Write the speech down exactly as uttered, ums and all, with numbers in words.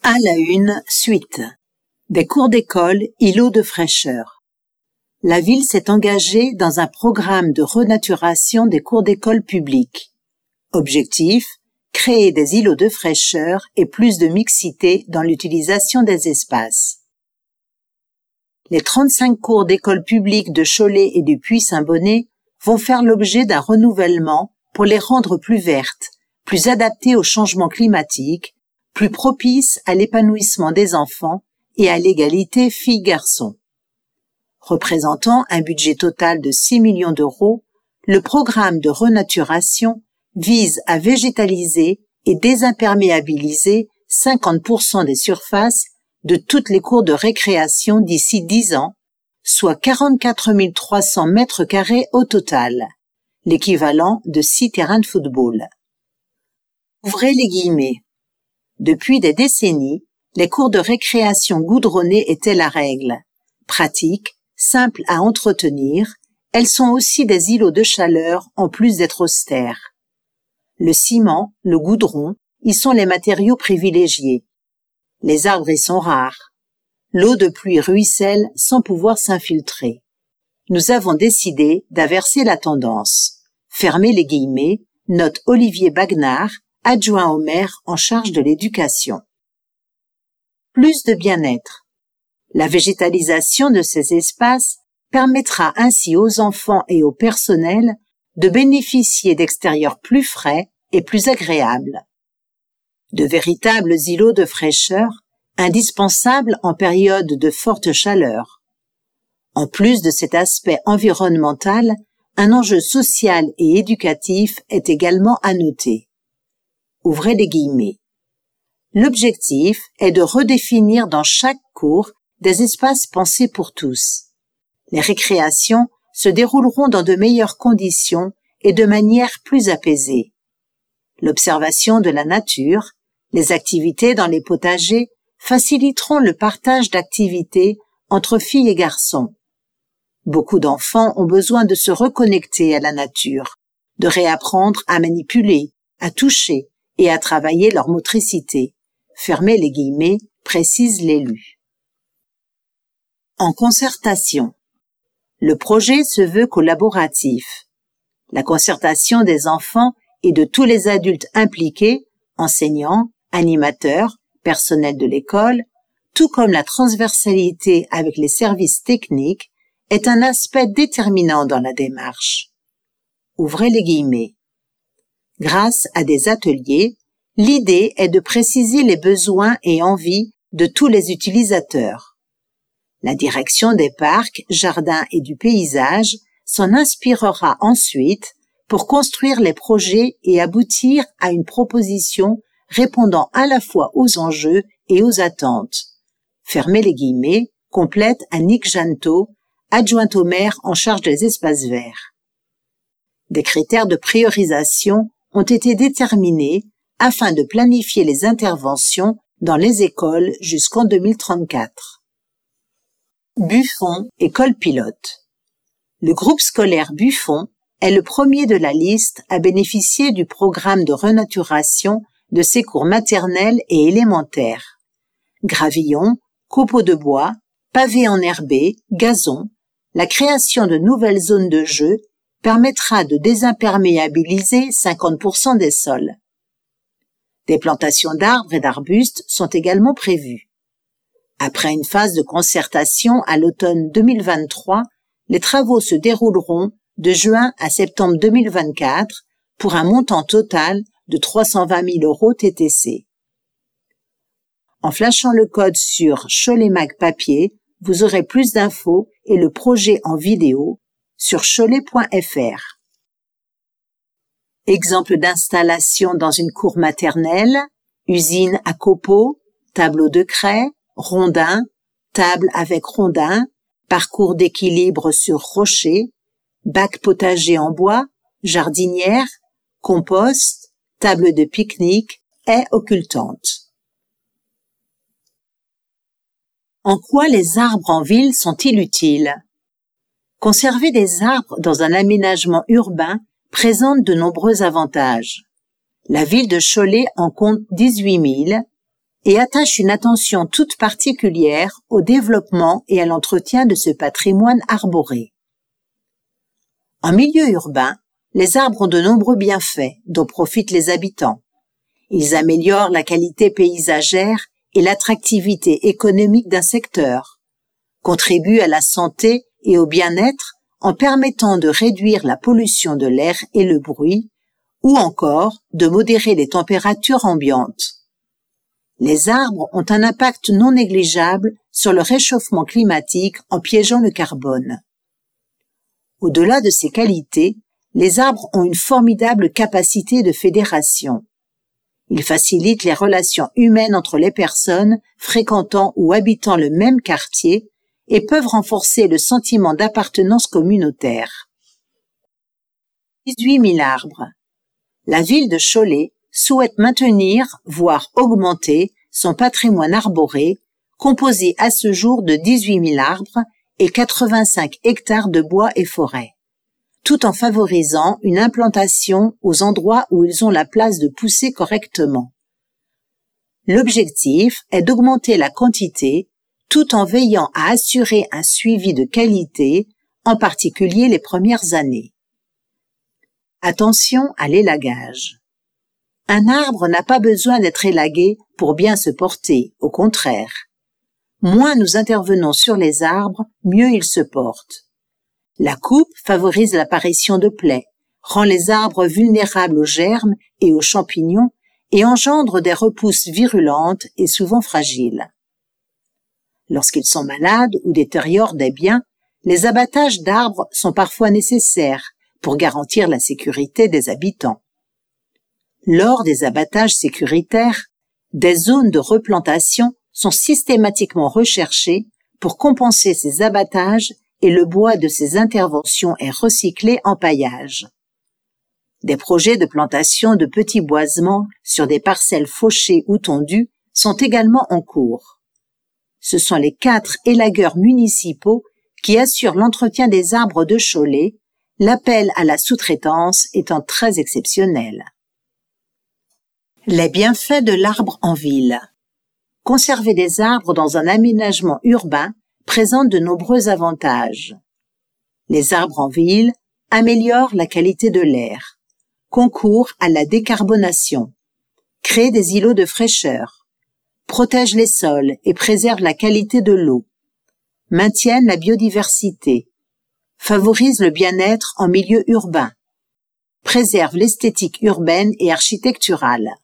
À la une, suite. Des cours d'école, îlots de fraîcheur. La ville s'est engagée dans un programme de renaturation des cours d'école publiques. Objectif, créer des îlots de fraîcheur et plus de mixité dans l'utilisation des espaces. Les trente-cinq cours d'école publique de Cholet et du Puy-Saint-Bonnet vont faire l'objet d'un renouvellement pour les rendre plus vertes, plus adaptées au changement climatique, plus propices à l'épanouissement des enfants et à l'égalité filles-garçons. Représentant un budget total de six millions d'euros, le programme de renaturation vise à végétaliser et désimperméabiliser cinquante pour cent des surfaces de toutes les cours de récréation d'ici dix ans, soit quarante-quatre mille trois cents mètres carrés au total, l'équivalent de six terrains de football. Ouvrez les guillemets. Depuis des décennies, les cours de récréation goudronnés étaient la règle. Pratiques, simples à entretenir, elles sont aussi des îlots de chaleur en plus d'être austères. Le ciment, le goudron, y sont les matériaux privilégiés. Les arbres y sont rares. L'eau de pluie ruisselle sans pouvoir s'infiltrer. Nous avons décidé d'inverser la tendance. Fermez les guillemets, note Olivier Bagnard, adjoint au maire en charge de l'éducation. Plus de bien-être. La végétalisation de ces espaces permettra ainsi aux enfants et au personnel de bénéficier d'extérieurs plus frais et plus agréables. De véritables îlots de fraîcheur, indispensables en période de forte chaleur. En plus de cet aspect environnemental, un enjeu social et éducatif est également à noter. Ouvrez les guillemets. L'objectif est de redéfinir dans chaque cours des espaces pensés pour tous. Les récréations se dérouleront dans de meilleures conditions et de manière plus apaisée. L'observation de la nature, les activités dans les potagers faciliteront le partage d'activités entre filles et garçons. Beaucoup d'enfants ont besoin de se reconnecter à la nature, de réapprendre à manipuler, à toucher et à travailler leur motricité. Fermez les guillemets, précise l'élu. En concertation. Le projet se veut collaboratif. La concertation des enfants et de tous les adultes impliqués, enseignants, animateurs, personnel de l'école, tout comme la transversalité avec les services techniques, est un aspect déterminant dans la démarche. Ouvrez les guillemets. Grâce à des ateliers, l'idée est de préciser les besoins et envies de tous les utilisateurs. La direction des parcs, jardins et du paysage s'en inspirera ensuite pour construire les projets et aboutir à une proposition répondant à la fois aux enjeux et aux attentes. Fermez les guillemets, complète Annick Janto, adjointe au maire en charge des espaces verts. Des critères de priorisation ont été déterminés afin de planifier les interventions dans les écoles jusqu'en deux mille trente-quatre. Buffon, école pilote. Le groupe scolaire Buffon est le premier de la liste à bénéficier du programme de renaturation de ses cours maternels et élémentaires. Gravillons, copeaux de bois, pavés enherbés, gazon, la création de nouvelles zones de jeu permettra de désimperméabiliser cinquante pour cent des sols. Des plantations d'arbres et d'arbustes sont également prévues. Après une phase de concertation à l'automne deux mille vingt-trois, les travaux se dérouleront de juin à septembre deux mille vingt-quatre pour un montant total de trois cent vingt mille euros T T C. En flashant le code sur Cholet Mag Papier, vous aurez plus d'infos et le projet en vidéo sur cholet point F R. Exemple d'installation dans une cour maternelle, usine à copeaux, tableau de craie, rondin, table avec rondin, parcours d'équilibre sur rocher, bac potager en bois, jardinière, compost, table de pique-nique, haies occultantes. En quoi les arbres en ville sont-ils utiles? Conserver des arbres dans un aménagement urbain présente de nombreux avantages. La ville de Cholet en compte dix-huit mille et attache une attention toute particulière au développement et à l'entretien de ce patrimoine arboré. En milieu urbain, les arbres ont de nombreux bienfaits dont profitent les habitants. Ils améliorent la qualité paysagère et l'attractivité économique d'un secteur, contribuent à la santé et au bien-être en permettant de réduire la pollution de l'air et le bruit, ou encore de modérer les températures ambiantes. Les arbres ont un impact non négligeable sur le réchauffement climatique en piégeant le carbone. Au-delà de ces qualités, les arbres ont une formidable capacité de fédération. Ils facilitent les relations humaines entre les personnes fréquentant ou habitant le même quartier et peuvent renforcer le sentiment d'appartenance communautaire. dix-huit mille arbres. La ville de Cholet souhaite maintenir, voire augmenter, son patrimoine arboré, composé à ce jour de dix-huit mille arbres et quatre-vingt-cinq hectares de bois et forêts, tout en favorisant une implantation aux endroits où ils ont la place de pousser correctement. L'objectif est d'augmenter la quantité tout en veillant à assurer un suivi de qualité, en particulier les premières années. Attention à l'élagage. Un arbre n'a pas besoin d'être élagué pour bien se porter, au contraire. Moins nous intervenons sur les arbres, mieux ils se portent. La coupe favorise l'apparition de plaies, rend les arbres vulnérables aux germes et aux champignons et engendre des repousses virulentes et souvent fragiles. Lorsqu'ils sont malades ou détériorent des biens, les abattages d'arbres sont parfois nécessaires pour garantir la sécurité des habitants. Lors des abattages sécuritaires, des zones de replantation sont systématiquement recherchées pour compenser ces abattages et le bois de ces interventions est recyclé en paillage. Des projets de plantation de petits boisements sur des parcelles fauchées ou tondues sont également en cours. Ce sont les quatre élagueurs municipaux qui assurent l'entretien des arbres de Cholet, l'appel à la sous-traitance étant très exceptionnel. Les bienfaits de l'arbre en ville. Conserver des arbres dans un aménagement urbain présente de nombreux avantages. Les arbres en ville améliorent la qualité de l'air, concourent à la décarbonation, créent des îlots de fraîcheur, protègent les sols et préservent la qualité de l'eau, maintiennent la biodiversité, favorisent le bien-être en milieu urbain, préservent l'esthétique urbaine et architecturale.